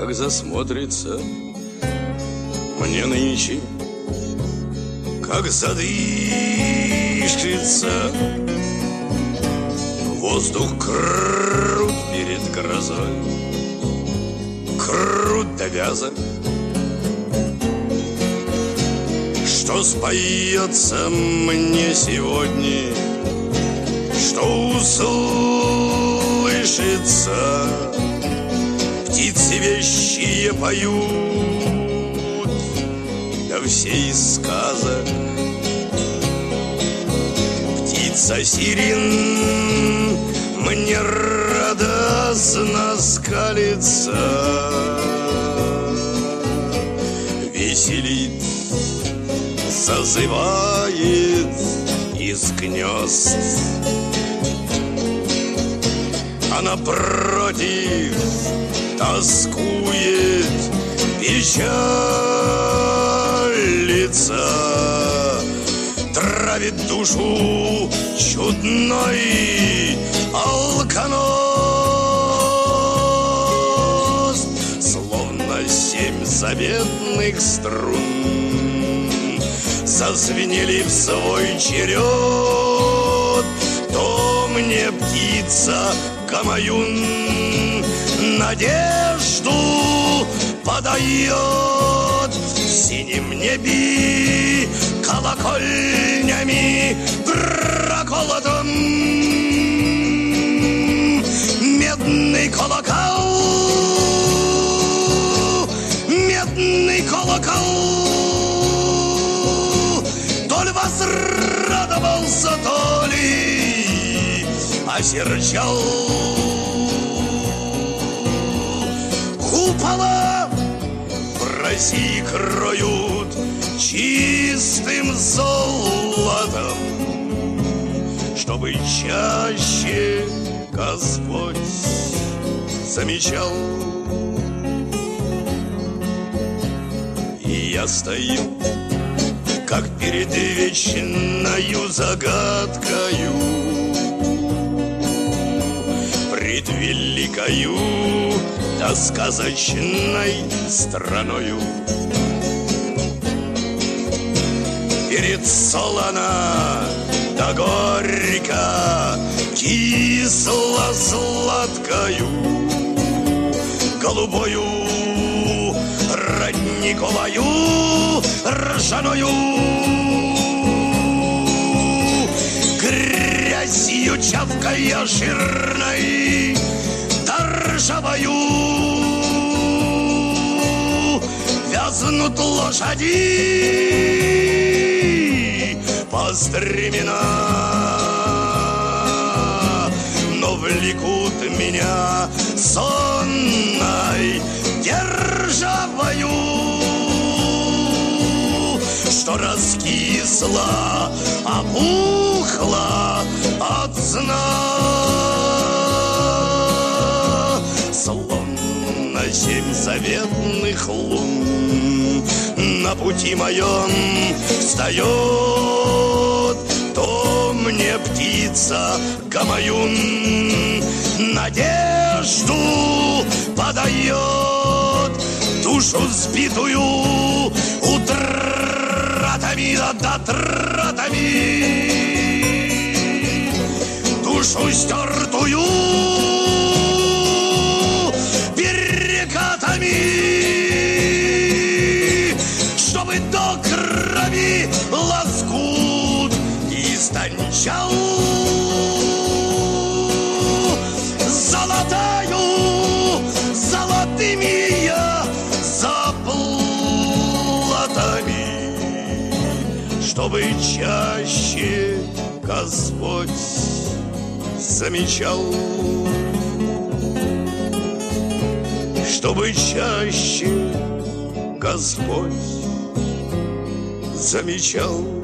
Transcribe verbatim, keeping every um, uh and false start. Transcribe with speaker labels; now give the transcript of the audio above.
Speaker 1: как засмотрится мне нынче, как задышится. Воздух крут перед грозой, крут да вязок, что споется мне сегодня, что услышится. Птицы вещие поют, да все из сказок. Птица сирен мне радостно скалится, веселит, созывает из гнезд. А напротив тоскует, печалится, травит душу чудной алконост. Словно семь заветных струн зазвенели в свой черед. То мне птица Камаюн надежду подает. В синем небе колокольнями проколотом медный колокол, медный колокол. То ли возрадовался, то ли осерчал. Купола в России кроют чистым золотом, чтобы чаще Господь замечал. И я стою, как перед вечною загадкою, пред великою да сказочной страною. Перед солоно да горько, кисло-сладкою, голубою, родниковою, ржаною, грязью чавкая жирной, торжавою. Вязнут лошади по стремена, но влекут меня сонной державою, что раскисла, опухла от сна. Словно семь заветных лун на пути моем встает, то мне птица Камаюн надежду подает. Душу сбитую утратами да тратами, душу стертую перекатами, чтобы до крови лоскут истончал. Золотаю, золотыми я заплатами, чтобы чаще Господь замечал, чтобы чаще Господь замечал.